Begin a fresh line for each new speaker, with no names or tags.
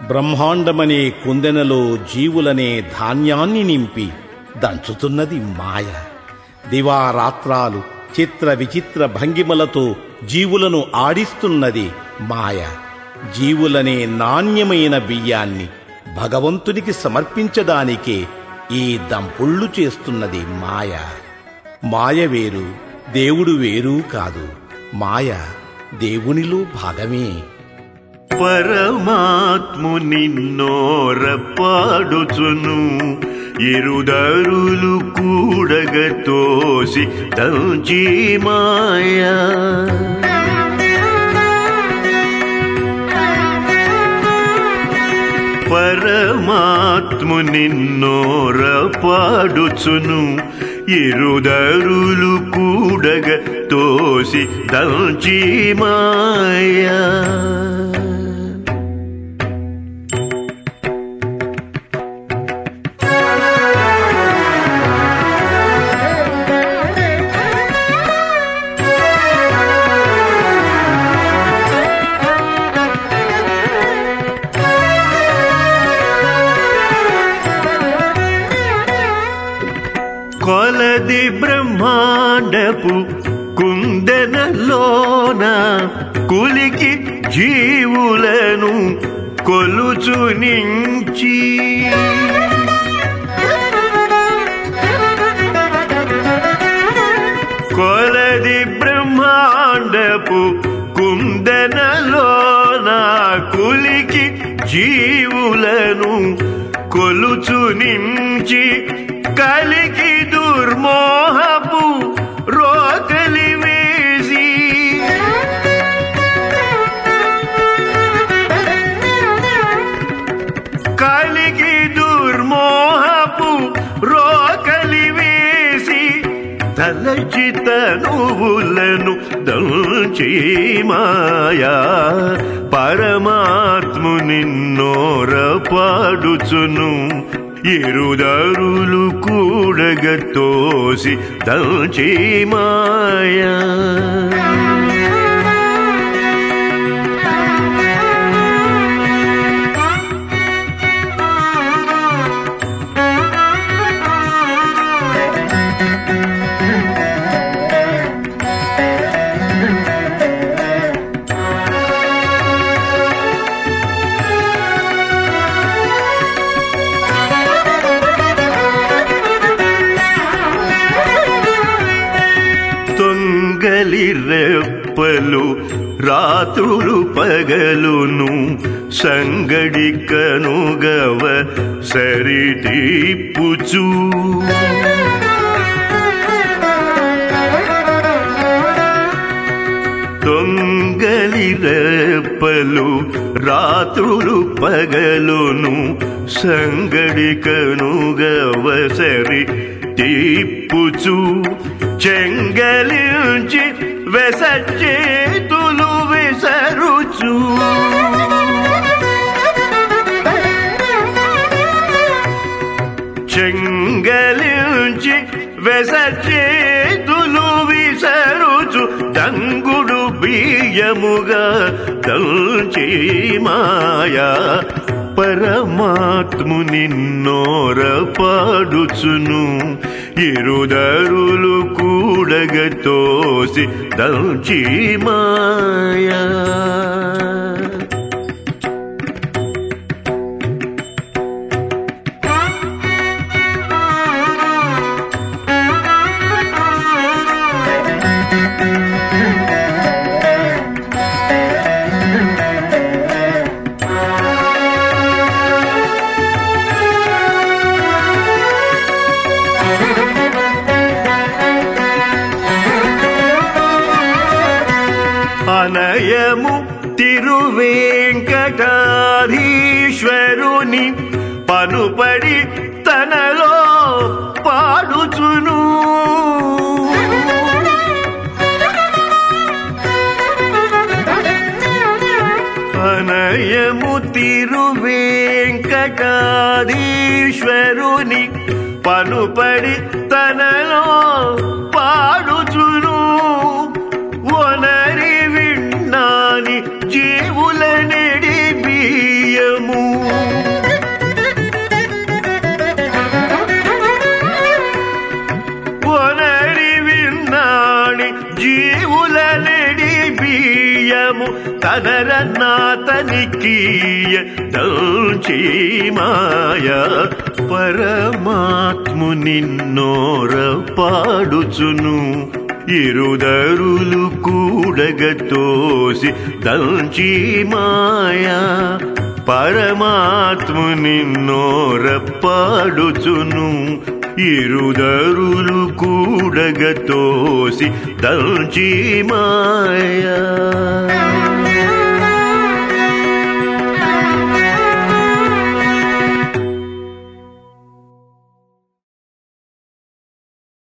బ్రహ్మాండమనే కుందెనలో జీవులనే ధాన్యాన్ని నింపి దంచుతున్నది మాయ. దివారాత్రాలు చిత్ర విచిత్ర భంగిమలతో జీవులను ఆడిస్తున్నది మాయ. జీవులనే నాణ్యమైన బియ్యాన్ని భగవంతునికి సమర్పించడానికే ఈ దంపుళ్ళు చేస్తున్నది మాయ. మాయ వేరు, దేవుడు వేరు కాదు. మాయ దేవునిలో భాగమే.
పరమాత్ము నిన్నోరపాడుచును ఇరుదరులు కూడగతోసి దంచి మాయా. పరమాత్ము నిన్నోరపాడుచును ఇరుదరులు కూడగతోసి దంచి మాయా. కొలది బ్రహ్మాండపు కుందెనలోన కులికి జీవులను కొలుచు నుంచి కొలది బ్రహ్మాండపు కుందెనలోన కులికి జీవులను కొలుచు నుంచి కలికి దుర్మోహపు రోకలి వేసి కలికి దుర్మోహపు రోకలి వేసి తలచిత నువ్వులను దంచి మాయా. పరమాత్ము నిన్నోరపాడుచును ఇరుదరులు కూడగతోసి దంచి మాయా. రెప్పలు రాత్రులు పగలును సంగడి కనుగవ సరితీపుచు దొంగలి రెప్పలు రాత్రులు పగలును సంగడి కనుగవ సరితీపుచు చెంగలించి వెసచేతులు విసరుచు చెంగలించి వెసచేతులు విసరుచు దంగుడు బియ్యముగా దంచి మాయా. పరమాత్ము నిన్నోరపాడుచును ఇరుదరులు కూడగతోసి దంచి మాయా. అనయము తిరువేంకటాధీశ్వరుని పనుపడి తనలో పాడుచును అనయము తిరువేంకటాధీశ్వరుని పనుపడి తనలో పాడుచును వనరి విన్నాని జీవుల నెడి బియ్యము తనరన్నాతనికీయ దంచి మాయ పరమాత్ము నిన్నోర పాడుచును ఇరుదరులు కూడగతోసి దంచి మాయా పరమాత్ము నిన్నోర పాడుచును ఇరుదరులు కూడగతోసి దంచి మాయా